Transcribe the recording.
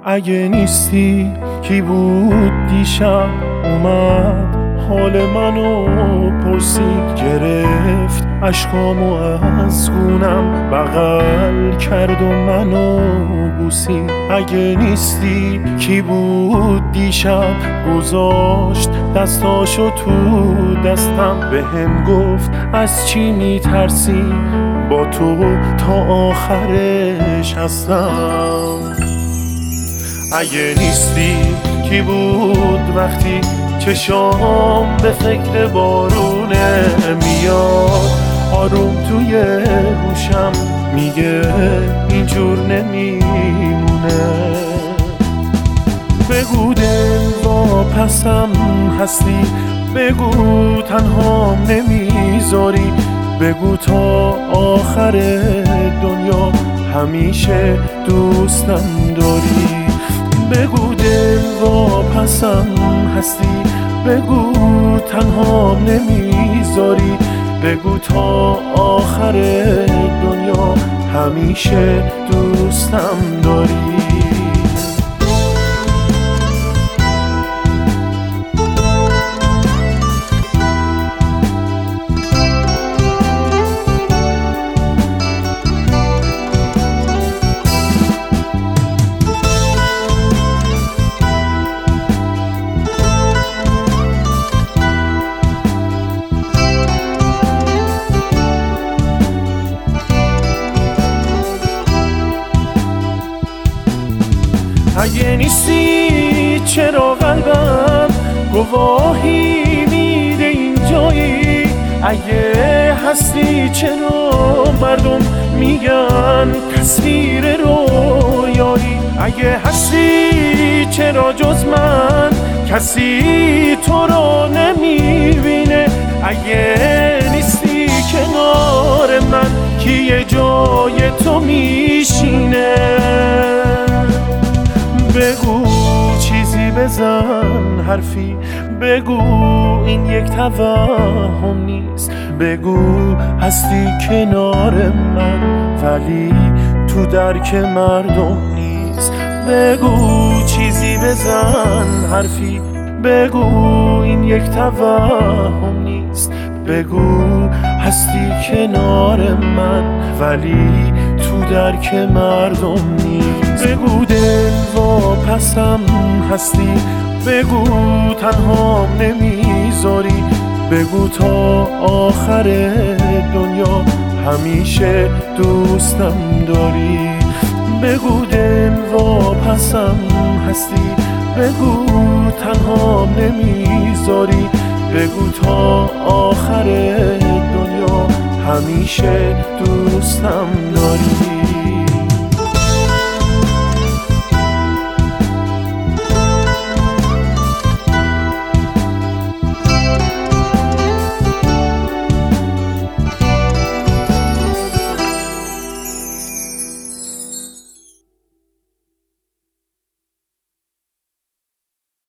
اگه نیستی کی بود دیشب اومد حال منو پرسید، گرفت عشقامو از گونم بغل کرد و منو بوسید. اگه نیستی کی بود دیشب گذاشت دستاشو تو دستم، بهم گفت از چی میترسی با تو تا آخرش هستم. اگه نیستی کی بود وقتی چشام به فکر بارونه میاد، آروم توی گوشم میگه اینجور نمیمونه. بگو دل واپسم هستی، بگو تنهام نمیذاری، بگو تا آخر دنیا همیشه دوستم داری. بگو دل واپسم هستی، بگو تنهام نمیذاری، بگو تا آخر دنیا همیشه دوستم داری. اگه نیستی چرا قلبم گواهی میده اینجایی؟ اگه هستی چرا مردم میگن تصویر رویایی؟ اگه هستی چرا جز من کسی تو رو نمیبینه؟ اگه نیستی کنار من کی جای تو میشینه؟ بگو چیزی بزن حرفی، بگو این یک توهم نیست، بگو هستی کنار من ولی تو درک مردم نیست. بگو چیزی بزن حرفی، بگو این یک توهم نیست، بگو هستی کنار من ولی تو درک مردم نیست. بگو دل واپسم هستی، بگو تنهام نمیذاری، بگو تا آخر دنیا همیشه دوستم داری. بگو دل واپسم هستی، بگو تنهام نمیذاری، بگو تا آخر دنیا همیشه دوستم داری.